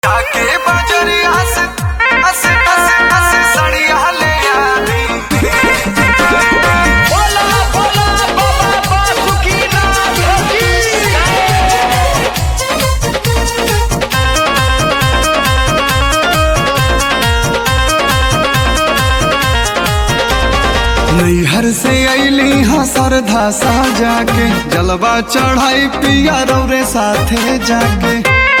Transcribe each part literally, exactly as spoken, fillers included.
जाके बजरिया से अस अस अस सड़िया ले आवी। बोला बोला बाबा बासुकीनाथ की नैहर से अली हाँ सरधा सा जाके जलवा चढ़ाई पिया रौरे साथे जाके।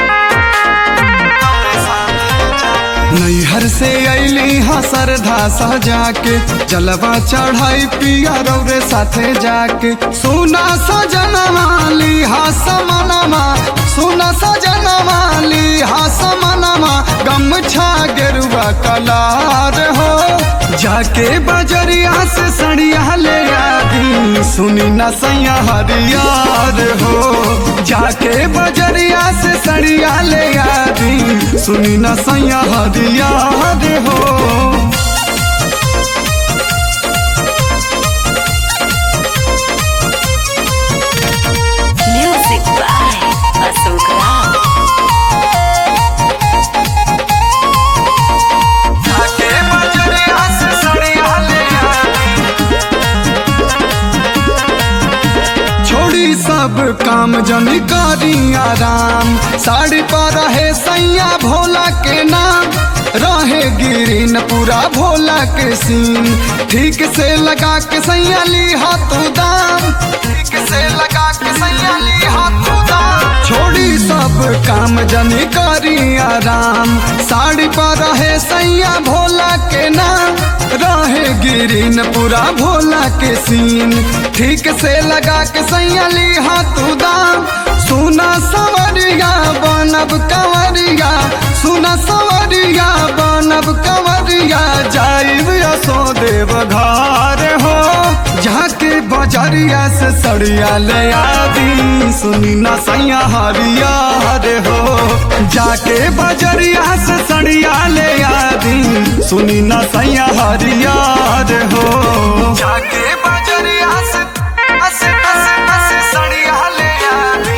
नैहर से अली हाँ सरधा सा जाके जलवा चढ़ाई पिया रौरे साथे जाके। सुना सजनवा ली हा समनमा सुना सजनवा ली हा समनमा गमछा गेरुआ कलार हो। जाके बजरिया से सड़िया ले आदी सुनी न सैया हरियार हो। जाके बजरिया से सड़िया ले आदी सुनी न सैया हरियार हो। Music by Ashok Ram. जाके बजरिया से सड़िया ले आदी छोड़ी सब काम जनी करी आराम। साड़ी पर रहे सैया भोला के नाम रहे गिरीन पूरा भोला के सीन। ठीक से लगा के सैया ली हाथों दाम ठीक से लगा के सैया ली हाथों दाम। छोड़ी सब काम जनी करी आराम। साड़ी पर रहे सैया भोला के नाम रहे गिरीन पूरा भोला के सीन। ठीक से लगा के सैया ली हाथों दाम। सुना सवरिया बनब कंवरिया सुना सवरिया बनब कंवरिया जाइब असो देव घर हो। जाके बजरिया से सड़िया ले आदी सुनी न सैया हरियार हो। जाके बजरिया से सड़िया ले आदी सुनी न सैया हरियार हो। जाके बजरिया से अस अस अस सड़िया ले आदी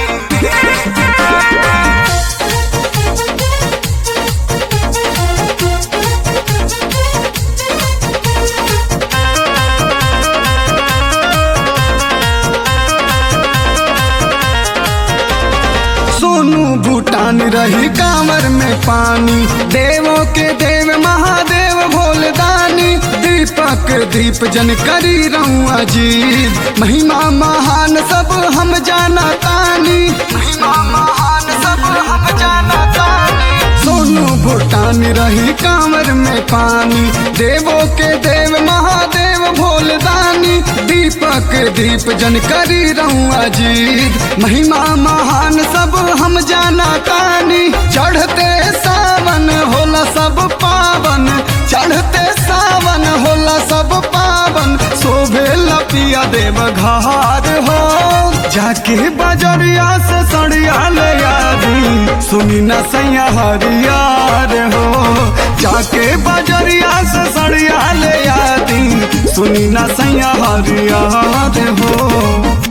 सोनू भूटान रही कांवर में पानी। देवों के देव महादेव भोलदानी दीपक दीप जन करी रहुआ अजीत। महिमा महान सब हम जाना तानी महिमा महान सब हम जाना तानी। सोनू भूटान रही कांवर में पानी। देवों के देव महादेव भोलदानी दीपक दीप जन करी रहुआ अजीत। महिमा महान सब हम जाना तानी। चढ़ते सावन होला सब पावन चढ़ते सावन होला सब पावन शोभे लपिया देव घार हो। जाके बजरिया से सड़िया ले आदी सुनी न सैया हरियार हो। जाके बजरिया से सड़िया ले आदी सुनी न सैया हरियार हो।